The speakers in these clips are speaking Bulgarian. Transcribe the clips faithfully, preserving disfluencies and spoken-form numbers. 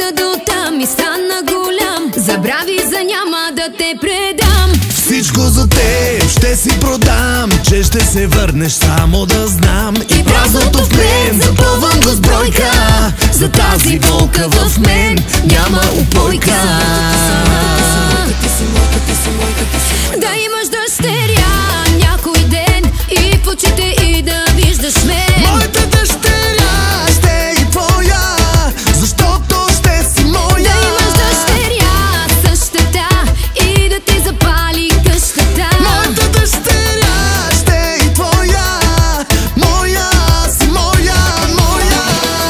стигна до там и стана голям. Забрави за няма да те предам. Всичко за теб ще си продам, че ще се върнеш само да знам. И празното в мен запълвам го с бройка. За тази болка в мен няма упойка. Да имаш дъщеря някой ден и в очите и да виждаш мен. Моята дъщеря ще е твоя, защото ще си моя. Да имаш дъщеря същата и да ти запали къщата. Моята дъщеря ще е твоя, моя си моя, моя.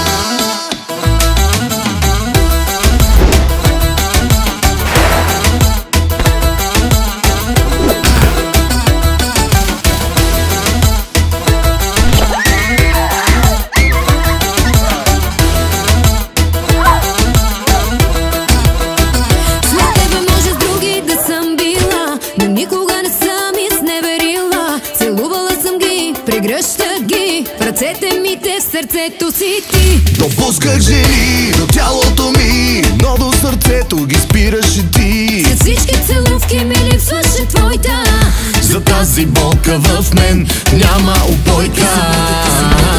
Прегръща ги в ръцете ми, те в сърцето си ти. Допусках жени до тялото ми, но до сърцето ги спираше ти. За всички целувки ми липсваше твоята. За тази болка в мен няма упойка.